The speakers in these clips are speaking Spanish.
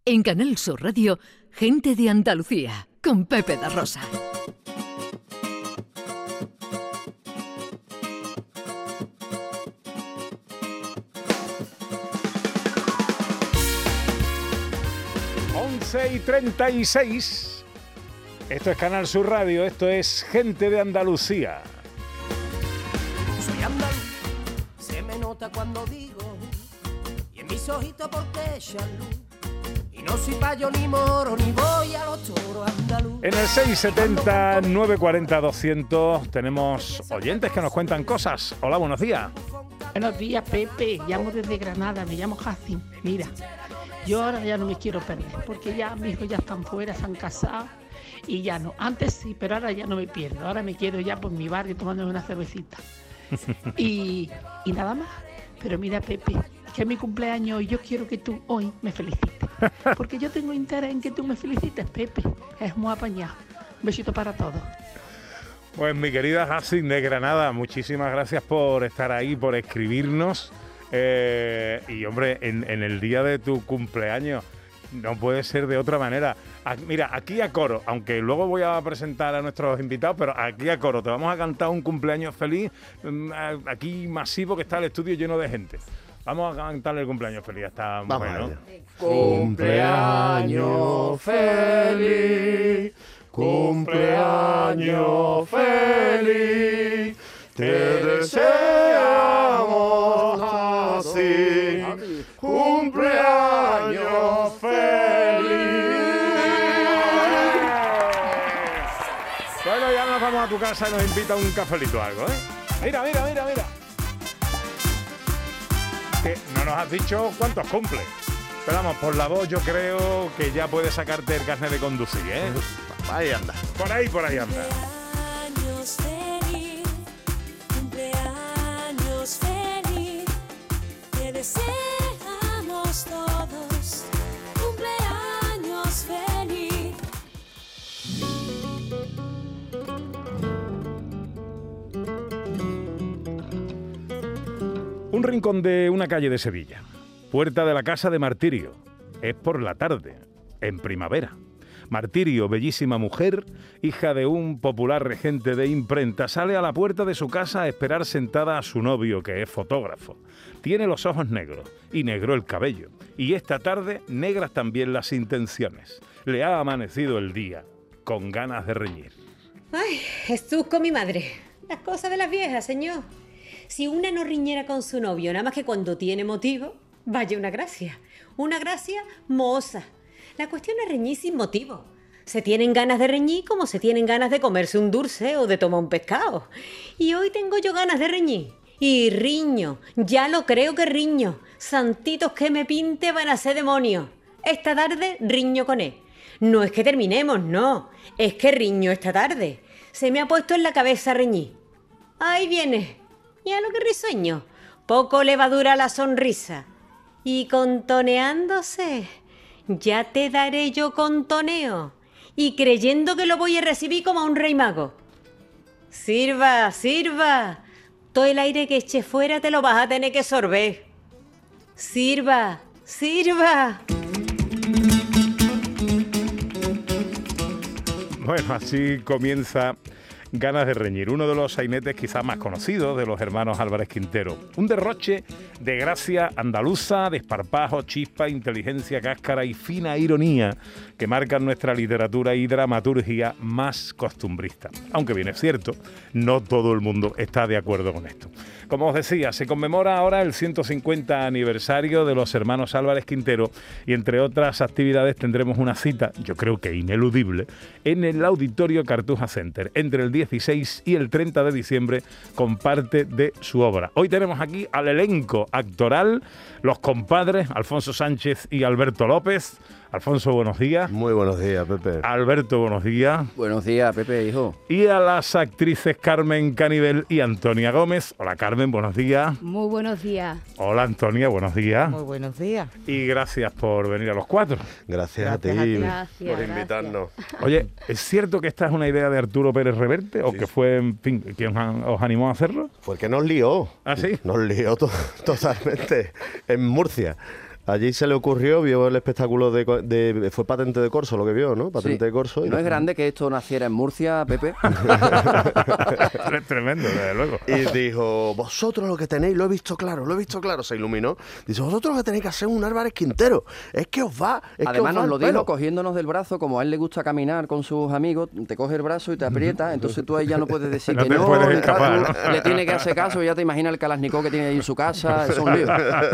En Canal Sur Radio, Gente de Andalucía, con Pepe da Rosa. Y 36. Esto es Canal Sur Radio, esto es Gente de Andalucía. Soy andaluz, se me nota cuando digo, y en mis ojitos porque echan luz. Y no soy payo ni moro, ni voy a los toros andaluz. En el 670 940 200 tenemos oyentes que nos cuentan cosas. Hola, buenos días. Buenos días, Pepe. Llamo desde Granada, me llamo Jacin. Mira, yo ahora ya no me quiero perder, porque ya mis hijos ya están fuera, se han casado y ya no. Antes sí, pero ahora ya no me pierdo. Ahora me quedo ya por mi barrio tomándome una cervecita. Y nada más. Pero mira, Pepe, que es mi cumpleaños y yo quiero que tú hoy me felicites. Porque yo tengo interés en que tú me felicites, Pepe. Es muy apañado. Un besito para todos. Pues mi querida Jacin de Granada, muchísimas gracias por estar ahí, por escribirnos. Y hombre, en el día de tu cumpleaños no puede ser de otra manera. Mira, aquí a coro, aunque luego voy a presentar a nuestros invitados, pero aquí a coro te vamos a cantar un cumpleaños feliz, aquí masivo, que está el estudio lleno de gente. Vamos a cantarle el cumpleaños feliz a esta mujer, ¿no? Cumpleaños feliz, cumpleaños feliz, te deseamos así, cumpleaños feliz. Bueno, ya nos vamos a tu casa y nos invita un cafelito o algo, ¿eh? Mira. Que no nos has dicho cuántos cumple. Pero vamos, por la voz yo creo que ya puedes sacarte el carnet de conducir, ¿eh? Ahí anda. Por ahí anda. Cumpleaños feliz, cumpleaños feliz, te deseamos todos, cumpleaños feliz. Un rincón de una calle de Sevilla. Puerta de la casa de Martirio. Es por la tarde, en primavera. Martirio, bellísima mujer, hija de un popular regente de imprenta, sale a la puerta de su casa a esperar sentada a su novio, que es fotógrafo. Tiene los ojos negros y negro el cabello. Y esta tarde, negras también las intenciones. Le ha amanecido el día, con ganas de reñir. Ay, Jesús con mi madre. Las cosas de las viejas, señor. Si una no riñera con su novio, nada más que cuando tiene motivo, vaya una gracia. Una gracia moza. La cuestión es reñir sin motivo. Se tienen ganas de reñir como se tienen ganas de comerse un dulce o de tomar un pescado. Y hoy tengo yo ganas de reñir. Y riño. Ya lo creo que riño. Santitos que me pinte van a ser demonios. Esta tarde riño con él. No es que terminemos, no. Es que riño esta tarde. Se me ha puesto en la cabeza reñir. Ahí viene. Ya lo que risueño. Poco le va a durar la sonrisa. Y contoneándose, ya te daré yo contoneo. Y creyendo que lo voy a recibir como a un rey mago. Sirva, sirva. Todo el aire que eche fuera te lo vas a tener que sorber. Sirva, sirva. Bueno, así comienza Ganas de reñir, uno de los sainetes quizás más conocidos de los hermanos Álvarez Quintero. Un derroche de gracia andaluza, desparpajo, chispa, inteligencia, cáscara y fina ironía que marcan nuestra literatura y dramaturgia más costumbrista. Aunque bien es cierto, no todo el mundo está de acuerdo con esto. Como os decía, se conmemora ahora el 150 aniversario de los hermanos Álvarez Quintero y entre otras actividades tendremos una cita, yo creo que ineludible, en el Auditorio Cartuja Center, entre el 16 y el 30 de diciembre, con parte de su obra. Hoy tenemos aquí al elenco actoral, los compadres Alfonso Sánchez y Alberto López. Alfonso, buenos días. Muy buenos días, Pepe. Alberto, buenos días. Buenos días, Pepe, hijo. Y a las actrices Carmen Canivel y Antonia Gómez. Hola, Carmen, buenos días. Muy buenos días. Hola, Antonia, buenos días. Muy buenos días. Y gracias por venir a los cuatro. Gracias a ti por invitarnos. Oye, ¿es cierto que esta es una idea de Arturo Pérez Reverte o que fue, en fin, quien os animó a hacerlo? Fue el que nos lió. ¿Ah, sí? Nos lió totalmente en Murcia. Allí se le ocurrió, vio el espectáculo fue Patente de Corso lo que vio, ¿no? Patente de Corso. ¿No es grande que esto naciera en Murcia, Pepe? Es tremendo, desde luego. Y dijo, vosotros lo que tenéis, lo he visto claro, se iluminó. Dice, vosotros lo que tenéis que hacer es un Álvarez Quintero. Es que os va, Además nos lo dijo cogiéndonos del brazo, como a él le gusta caminar con sus amigos, te coge el brazo y te aprieta, entonces tú ahí ya no puedes decir que no, puedes escapar, ¿no? Le tiene que hacer caso, ya te imaginas el Kalashnikov que tiene ahí en su casa, es un lío.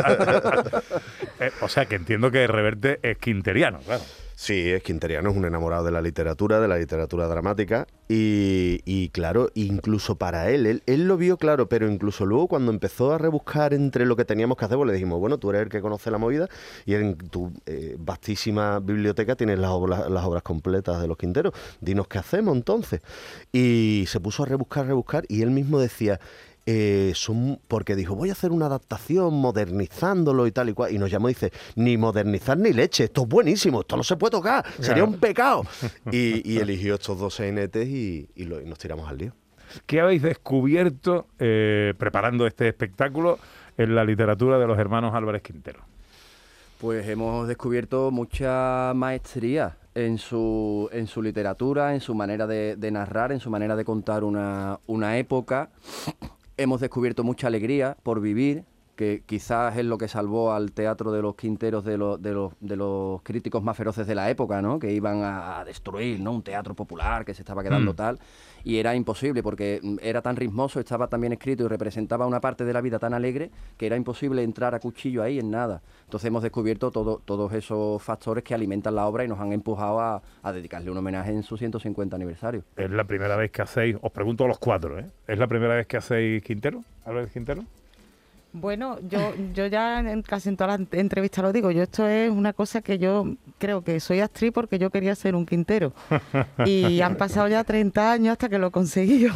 O sea, que entiendo que Reverte es quinteriano, claro. Sí, es quinteriano, es un enamorado de la literatura dramática y claro, incluso para él lo vio claro, pero incluso luego cuando empezó a rebuscar entre lo que teníamos que hacer, pues le dijimos, bueno, tú eres el que conoce la movida y en tu vastísima biblioteca tienes las obras completas de los Quinteros, dinos qué hacemos entonces. Y se puso a rebuscar y él mismo decía... porque dijo, voy a hacer una adaptación modernizándolo y tal y cual, y nos llamó y dice, ni modernizar ni leche, esto es buenísimo, esto no se puede tocar, sería un pecado. Y eligió estos 2 sainetes y nos tiramos al lío. ¿Qué habéis descubierto preparando este espectáculo en la literatura de los hermanos Álvarez Quintero? Pues hemos descubierto mucha maestría en su literatura, en su manera de narrar, en su manera de contar una época. Hemos descubierto mucha alegría por vivir, que quizás es lo que salvó al teatro de los Quinteros de los críticos más feroces de la época, ¿no? Que iban a destruir, ¿no? Un teatro popular que se estaba quedando tal, y era imposible porque era tan ritmoso, estaba tan bien escrito y representaba una parte de la vida tan alegre que era imposible entrar a cuchillo ahí en nada. Entonces hemos descubierto todos esos factores que alimentan la obra y nos han empujado a dedicarle un homenaje en su 150 aniversario. Es la primera vez que hacéis, os pregunto a los 4, ¿es la primera vez que hacéis Quintero, Álvarez Quintero? Bueno, yo ya casi en todas las entrevistas lo digo, esto es una cosa que yo creo que soy actriz porque yo quería ser un Quintero y han pasado ya 30 años hasta que lo conseguí yo.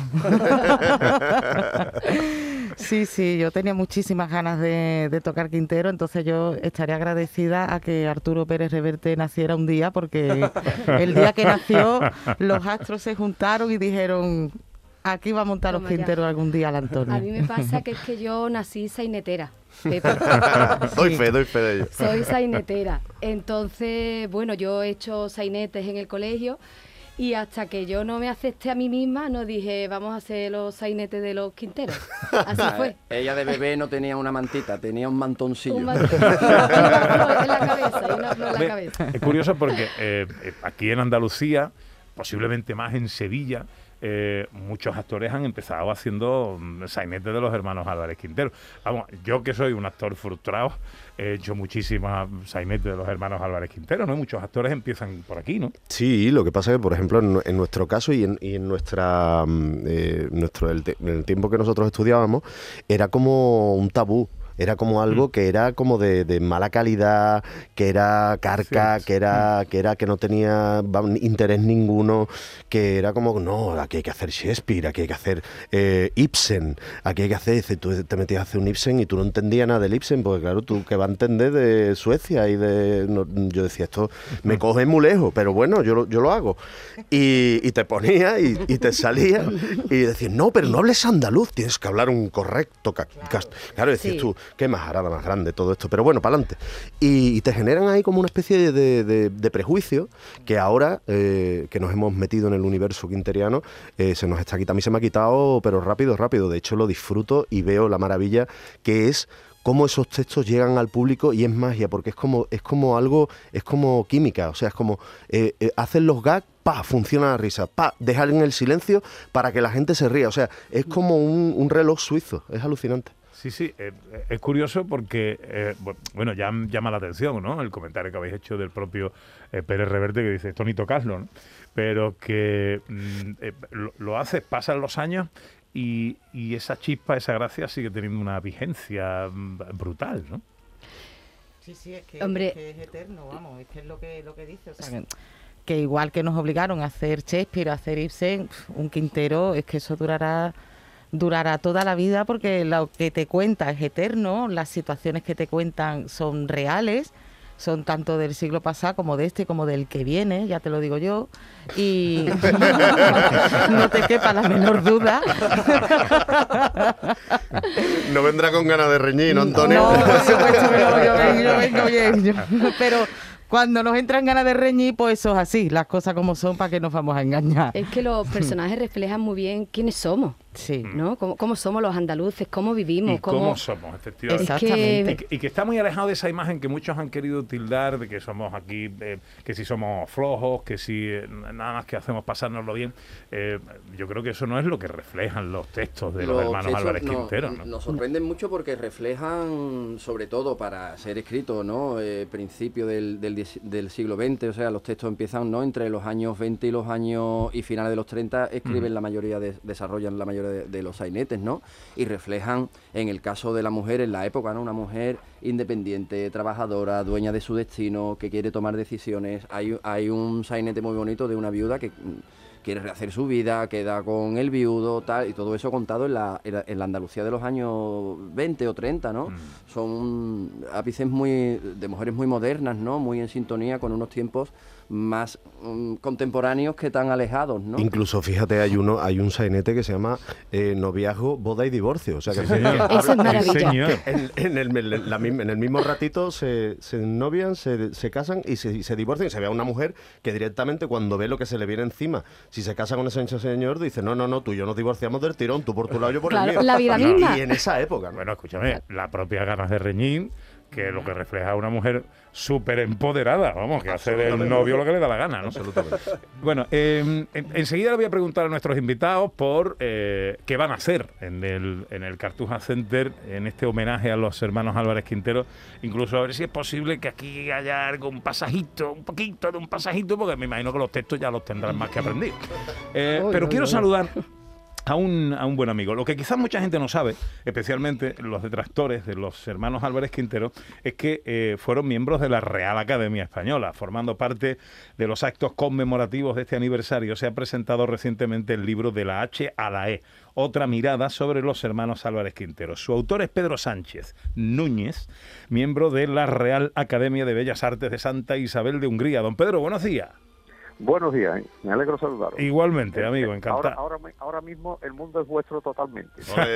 Sí, yo tenía muchísimas ganas de tocar Quintero, entonces yo estaría agradecida a que Arturo Pérez Reverte naciera un día, porque el día que nació los astros se juntaron y dijeron... Aquí va a montar los Quinteros algún día al Antonio. A mí me pasa que es que yo nací sainetera. Doy fe de ello. Soy sainetera. Entonces, bueno, yo he hecho sainetes en el colegio y hasta que yo no me acepté a mí misma, no dije, vamos a hacer los sainetes de los Quinteros. Así fue. Ella de bebé no tenía una mantita, tenía un mantoncillo. Una flor en la cabeza, Es curioso porque aquí en Andalucía, posiblemente más en Sevilla, muchos actores han empezado haciendo sainetes de los hermanos Álvarez Quintero. Vamos, yo que soy un actor frustrado, he hecho muchísimas sainetes de los hermanos Álvarez Quintero, ¿no? Muchos actores empiezan por aquí, ¿no? Sí, lo que pasa es que, por ejemplo, en nuestro caso y en nuestra el tiempo que nosotros estudiábamos, era como un tabú. Era como algo que era como de mala calidad, que era carca, que no tenía interés ninguno, que era como, no, aquí hay que hacer Shakespeare, aquí hay que hacer Ibsen, aquí hay que hacer, tú te metías a hacer un Ibsen y tú no entendías nada del Ibsen, porque claro, tú que vas a entender de Suecia y yo decía, esto me coge muy lejos, pero bueno, yo lo hago. Y te ponía y te salía y decías, no, pero no hables andaluz, tienes que hablar un correcto. Claro, decías tú, qué majarada más grande todo esto, pero bueno, para adelante. Y te generan ahí como una especie de prejuicio que ahora que nos hemos metido en el universo quinteriano, se nos está quitando. A mí se me ha quitado, pero rápido. De hecho, lo disfruto y veo la maravilla que es cómo esos textos llegan al público y es magia, porque es como algo, es como química, o sea, es como hacen los gags, funciona la risa, dejar en el silencio para que la gente se ría, o sea, es como un reloj suizo, es alucinante. Sí, es curioso porque, bueno, ya llama la atención, ¿no? El comentario que habéis hecho del propio Pérez Reverte, que dice, esto ni tocaslo, ¿no? Pero que lo haces, pasan los años y esa chispa, esa gracia sigue teniendo una vigencia brutal, ¿no? Sí, es que, hombre, es que es eterno, vamos, es que es lo que dice, o sea, que igual que nos obligaron a hacer Shakespeare, a hacer Ibsen, un Quintero, es que eso durará toda la vida, porque lo que te cuenta es eterno, las situaciones que te cuentan son reales, son tanto del siglo pasado como de este, como del que viene, ya te lo digo yo, y no te quepa la menor duda. No vendrá con ganas de reñir, ¿no, Antonio? No, por supuesto que no, yo vengo bien. Pero cuando nos entran ganas de reñir, pues eso es así, las cosas como son, ¿para qué nos vamos a engañar? Es que los personajes reflejan muy bien quiénes somos. Sí. ¿No? ¿Cómo somos los andaluces? ¿Cómo vivimos? Y cómo somos, efectivamente. Exactamente. Y que está muy alejado de esa imagen que muchos han querido tildar de que somos aquí, que si somos flojos, que si nada más que hacemos pasárnoslo bien. Yo creo que eso no es lo que reflejan los textos de los hermanos textos Álvarez Quintero, ¿no? Nos sorprenden mucho porque reflejan, sobre todo para ser escritos, ¿no? Principio del siglo XX, o sea, los textos empiezan, ¿no? Entre los años 20 y finales de los 30, escriben la mayoría, desarrollan la mayoría de los sainetes, ¿no? Y reflejan, en el caso de la mujer en la época, ¿no? Una mujer independiente, trabajadora, dueña de su destino, que quiere tomar decisiones. Hay un sainete muy bonito de una viuda que quiere rehacer su vida, queda con el viudo, tal, y todo eso contado en la Andalucía de los años 20 o 30, ¿no? Son ápices de mujeres muy modernas, ¿no? Muy en sintonía con unos tiempos más contemporáneos que tan alejados, ¿no? Incluso, fíjate, hay un sainete que se llama Noviazgo, Boda y Divorcio. O sea, que Eso es maravilloso. En el mismo ratito se novian, se casan y se divorcian. Y se ve a una mujer que directamente, cuando ve lo que se le viene encima, si se casa con ese señor, dice, no, tú y yo nos divorciamos del tirón, tú por tu lado, yo por el mío. La vida misma. Y en esa época, ¿no? Bueno, escúchame, la propia ganas de reñir, que lo que refleja a una mujer súper empoderada, vamos, que hace del novio lo que le da la gana, ¿no? Absolutamente. Bueno, enseguida le voy a preguntar a nuestros invitados por qué van a hacer en el Cartuja Center, en este homenaje a los hermanos Álvarez Quintero, incluso a ver si es posible que aquí haya algún pasajito, un poquito de un pasajito, porque me imagino que los textos ya los tendrán más que aprendidos. Pero quiero saludar a un buen amigo. Lo que quizás mucha gente no sabe, especialmente los detractores de los hermanos Álvarez Quintero, es que fueron miembros de la Real Academia Española, formando parte de los actos conmemorativos de este aniversario. Se ha presentado recientemente el libro De la H a la E, otra mirada sobre los hermanos Álvarez Quintero. Su autor es Pedro Sánchez Núñez, miembro de la Real Academia de Bellas Artes de Santa Isabel de Hungría. Don Pedro, buenos días. Buenos días, me alegro saludaros. Igualmente, amigo, encantado. Ahora mismo el mundo es vuestro totalmente.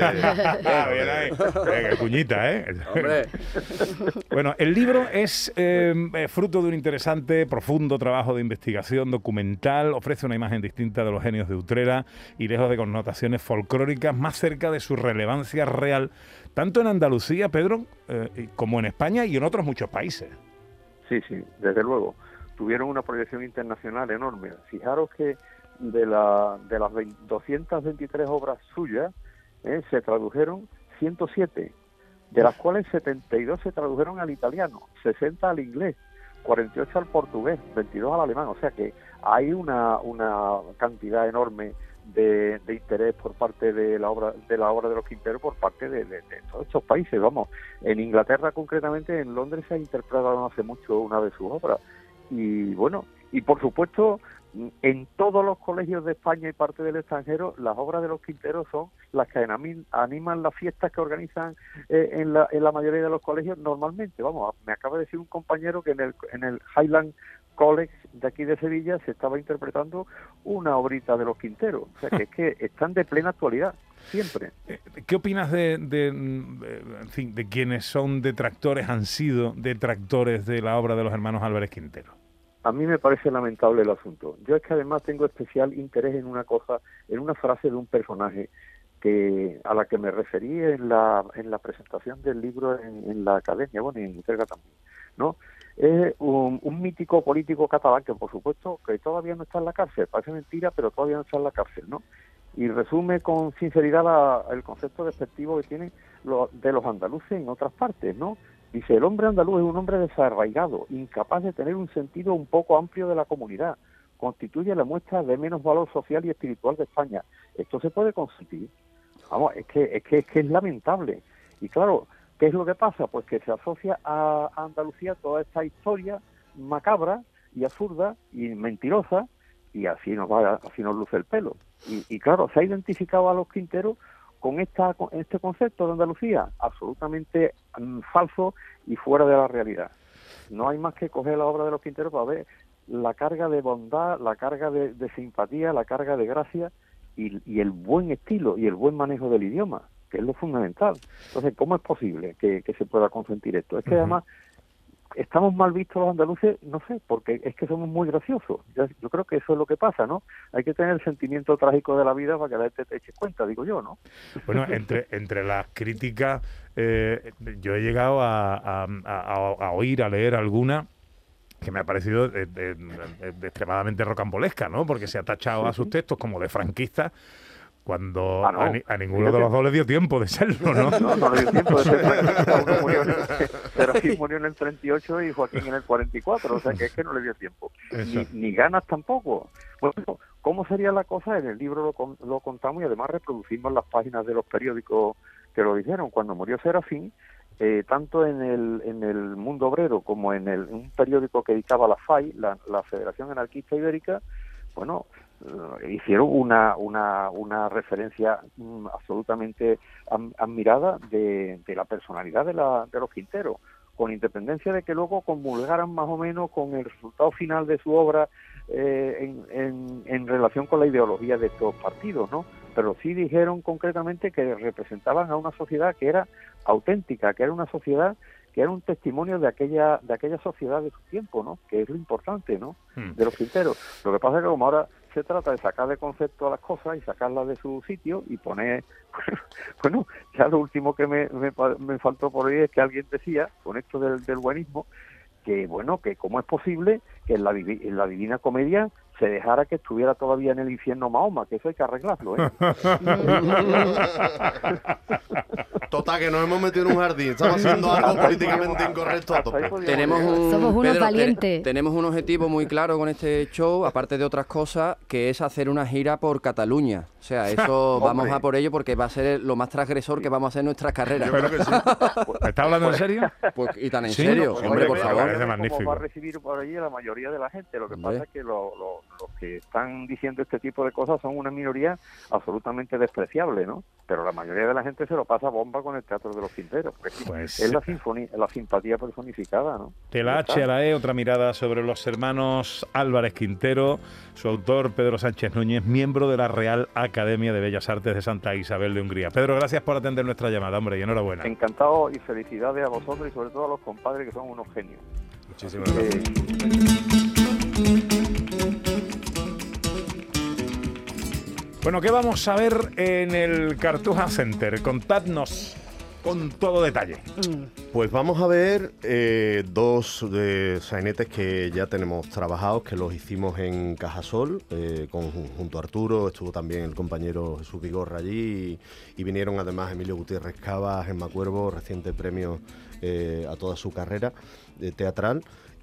Bien ahí. Venga, cuñita, ¿eh? Hombre. Bueno, el libro es fruto de un interesante, profundo trabajo de investigación documental. Ofrece una imagen distinta de los genios de Utrera y lejos de connotaciones folclóricas, más cerca de su relevancia real, tanto en Andalucía, Pedro, como en España y en otros muchos países. Sí, desde luego. Tuvieron una proyección internacional enorme. Fijaros que de las 223 obras suyas se tradujeron 107, de las cuales 72 se tradujeron al italiano, 60 al inglés, 48 al portugués, 22 al alemán. O sea que hay una cantidad enorme de interés por parte de la obra de los Quinteros, por parte de todos estos países. Vamos, en Inglaterra concretamente, en Londres se ha interpretado hace mucho una de sus obras. Y bueno, y por supuesto, en todos los colegios de España y parte del extranjero, las obras de los Quinteros son las que animan las fiestas que organizan en la mayoría de los colegios normalmente. Vamos, me acaba de decir un compañero que en el Highland College de aquí de Sevilla se estaba interpretando una obrita de los Quinteros. O sea, que es que están de plena actualidad, siempre. ¿Qué opinas en fin, de quienes son detractores, han sido detractores de la obra de los hermanos Álvarez Quintero? A mí me parece lamentable el asunto. Yo es que además tengo especial interés en una cosa, en una frase de un personaje a la que me referí en la presentación del libro en la academia, bueno, y en Utrera también, ¿no? Es un mítico político catalán que, por supuesto, que todavía no está en la cárcel. Parece mentira, pero todavía no está en la cárcel, ¿no? Y resume con sinceridad el concepto despectivo que tienen de los andaluces en otras partes, ¿no? Dice, el hombre andaluz es un hombre desarraigado, incapaz de tener un sentido un poco amplio de la comunidad. Constituye la muestra de menos valor social y espiritual de España. Esto se puede consentir. Vamos, es que es lamentable. Y claro, ¿qué es lo que pasa? Pues que se asocia a Andalucía toda esta historia macabra y absurda y mentirosa, y así nos luce el pelo. Y claro, se ha identificado a los Quinteros con este concepto de Andalucía absolutamente falso y fuera de la realidad. no hay más que coger la obra de los Quinteros para ver la carga de bondad, la carga de simpatía, la carga de gracia y el buen estilo y el buen manejo del idioma, que es lo fundamental. Entonces, ¿cómo es posible que se pueda consentir esto? Es que además estamos mal vistos los andaluces, no sé, porque es que somos muy graciosos. Yo creo que eso es lo que pasa, ¿no? Hay que tener el sentimiento trágico de la vida para que la gente te eche cuenta, digo yo, ¿no? Bueno, entre las críticas, yo he llegado a oír, a leer alguna que me ha parecido de extremadamente rocambolesca, ¿no? Porque se ha tachado a sus textos como de franquistas, cuando a ninguno de los dos le dio tiempo de serlo, ¿no? No le dio tiempo de ser franquista. Uno murió Serafín murió en el 38 y Joaquín en el 44, o sea que es que no le dio tiempo. Ni ganas tampoco. Bueno, ¿cómo sería la cosa? En el libro lo contamos y además reproducimos las páginas de los periódicos que lo dijeron. Cuando murió Serafín, tanto en el Mundo Obrero como en un periódico que editaba la FAI, la Federación Anarquista Ibérica, bueno, hicieron una referencia absolutamente admirada de la personalidad de los Quinteros, con independencia de que luego comulgaran más o menos con el resultado final de su obra en relación con la ideología de estos partidos, ¿no? Pero sí dijeron concretamente que representaban a una sociedad que era auténtica, que era una sociedad que era un testimonio de aquella sociedad de su tiempo, ¿no? Que es lo importante, ¿no? De los Quinteros. Lo que pasa es que como ahora se trata de sacar de concepto a las cosas y sacarlas de su sitio y poner, bueno, ya lo último que me faltó por ahí es que alguien decía, con esto del buenismo, que bueno, que cómo es posible que en la Divina Comedia se dejara que estuviera todavía en el infierno Mahoma, que eso hay que arreglarlo, ¿eh? Total, que nos hemos metido en un jardín, estamos haciendo algo políticamente incorrecto a tope. Somos unos valientes. Tenemos un objetivo muy claro con este show, aparte de otras cosas, que es hacer una gira por Cataluña. O sea, eso vamos a por ello porque va a ser lo más transgresor que vamos a hacer en nuestras carreras. Yo creo que sí. ¿Me estás hablando en serio? Pues, y tan en serio, hombre, por favor. Es magnífico. Como va a recibir por allí la mayoría de la gente. Lo que pasa es que los que están diciendo este tipo de cosas son una minoría absolutamente despreciable, ¿no? Pero la mayoría de la gente se lo pasa bomba con el Teatro de los Quinteros. Pues es la simpatía personificada, ¿no? De la H a la E, otra mirada sobre los hermanos Álvarez Quintero. Su autor, Pedro Sánchez Núñez, miembro de la Real Academia de Bellas Artes de Santa Isabel de Hungría. Pedro, gracias por atender nuestra llamada, hombre, y enhorabuena. Encantado y felicidades a vosotros y sobre todo a los compadres que son unos genios. Muchísimas gracias. Bueno, ¿qué vamos a ver en el Cartuja Center? Contadnos con todo detalle. Pues vamos a ver dos sainetes que ya tenemos trabajados, que los hicimos en Cajasol, junto a Arturo, estuvo también el compañero Jesús Vigorra allí, y vinieron además Emilio Gutiérrez Cava, Gemma Cuervo, reciente premio a toda su carrera teatral.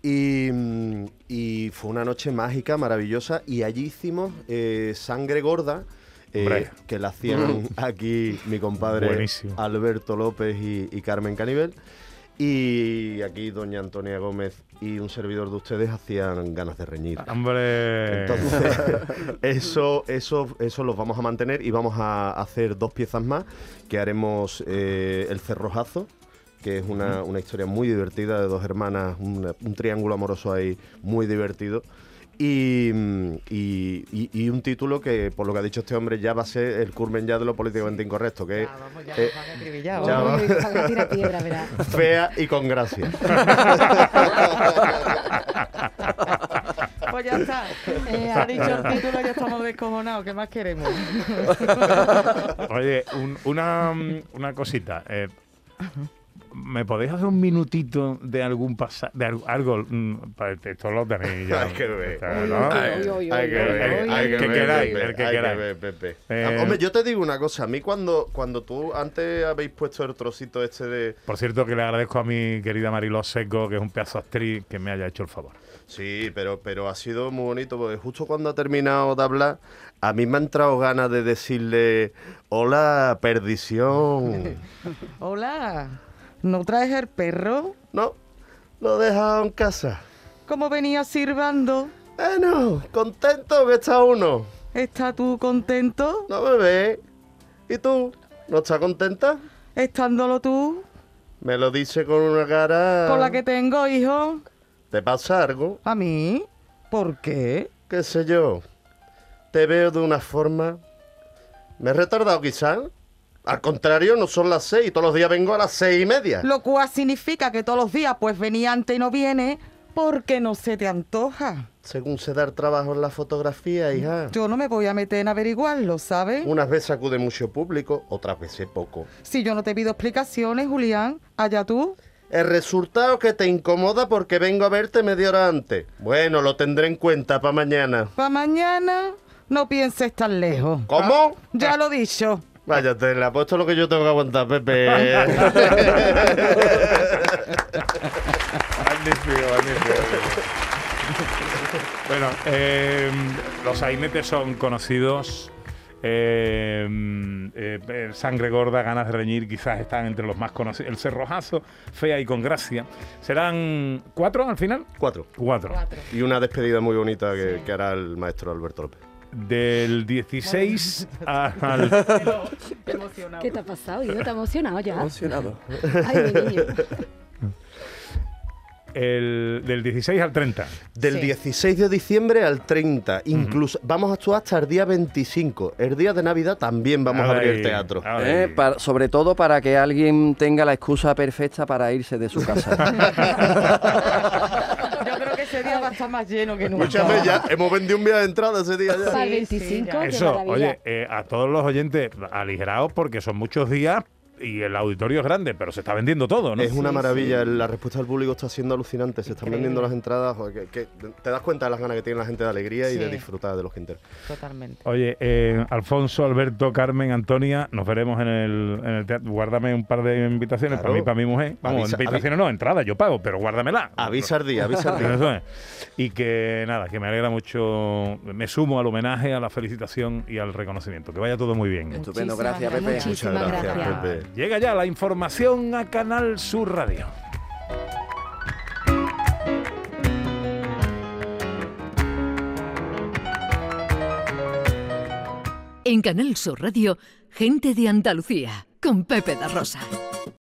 Y fue una noche mágica, maravillosa, y allí hicimos Sangre Gorda, que la hacían aquí mi compadre Buenísimo. Alberto López y Carmen Canivel, y aquí doña Antonia Gómez y un servidor de ustedes hacían Ganas de Reñir. ¡Hombre! Entonces, eso los vamos a mantener, y vamos a hacer dos piezas más, que haremos El Cerrojazo, que es una historia muy divertida de dos hermanas, un triángulo amoroso ahí muy divertido, y un título que, por lo que ha dicho este hombre, ya va a ser el culmen ya de lo políticamente incorrecto, que es Fea y con gracia. Pues ya está. Ha dicho el título, ya estamos descojonados. ¿Qué más queremos? Oye, una cosita. ¿Me podéis hacer un minutito de algún pasaje, de algo? Esto lo tenéis ya. Hay que ver. ¿No? Hay que ver, Pepe. Hombre, yo te digo una cosa. A mí cuando tú antes habéis puesto el trocito este de... Por cierto, que le agradezco a mi querida Mariló Seco, que es un pedazo de actriz, que me haya hecho el favor. Sí, pero ha sido muy bonito, porque justo cuando ha terminado de hablar, a mí me ha entrado ganas de decirle: hola, perdición. Hola. ¿No traes el perro? No, lo he dejado en casa. ¿Cómo venías silbando? Bueno, contento que está uno. ¿Estás tú contento? No me ves. ¿Y tú? ¿No estás contenta? ¿Estándolo tú? Me lo dice con una cara... Con la que tengo, hijo. ¿Te pasa algo? ¿A mí? ¿Por qué? ¿Qué sé yo? Te veo de una forma... ¿Me he retardado quizás? Al contrario, no son las 6 y todos los días vengo a las 6:30. Lo cual significa que todos los días pues venía antes y no viene porque no se te antoja. Según se da el trabajo en la fotografía, hija. Yo no me voy a meter en averiguarlo, ¿sabes? Unas veces acude mucho público, otras veces poco. Si yo no te pido explicaciones, Julián, allá tú. El resultado es que te incomoda porque vengo a verte media hora antes. Bueno, lo tendré en cuenta para mañana. ¿Para mañana? No pienses tan lejos. ¿Cómo? Ya lo he dicho. Váyate, le apuesto lo que yo tengo que aguantar, Pepe. Magnífico. Bueno, los sainetes son conocidos. Sangre gorda, ganas de reñir, quizás están entre los más conocidos. El cerrojazo, fea y con gracia. ¿Serán 4 al final? 4. Y una despedida muy bonita que hará el maestro Alberto López. Del 16 al... ¿Qué te ha pasado, hijo? ¿Te has emocionado ya? Emocionado. Ay, mi niño. Del 16 al 30. Del 16 de diciembre al 30. Incluso vamos a actuar hasta el día 25. El día de Navidad también vamos a abrir el teatro. Sobre todo para que alguien tenga la excusa perfecta para irse de su casa. Yo creo que ese día va a estar más lleno que nunca. Escúchame, ya hemos vendido un día de entrada ese día ya. Para el 25, qué Eso, maravilla. oye, a todos los oyentes, aligeraos porque son muchos días y el auditorio es grande, pero se está vendiendo todo, ¿no? Es una maravilla, la respuesta del público está siendo alucinante, se están vendiendo las entradas, joder, que te das cuenta de las ganas que tiene la gente de alegría y de disfrutar de los Quinteros. Totalmente. Oye, Alfonso, Alberto, Carmen, Antonia, nos veremos en el teatro. Guárdame un par de invitaciones, Claro. para mi mujer. Vamos, invitaciones no, entrada, yo pago, pero guárdamela. Avisa el día. Eso es. Y que nada, que me alegra mucho, me sumo al homenaje, a la felicitación y al reconocimiento. Que vaya todo muy bien. Estupendo, gracias, Pepe. Muchas gracias, Pepe. Llega ya la información a Canal Sur Radio. En Canal Sur Radio, Gente de Andalucía, con Pepe da Rosa.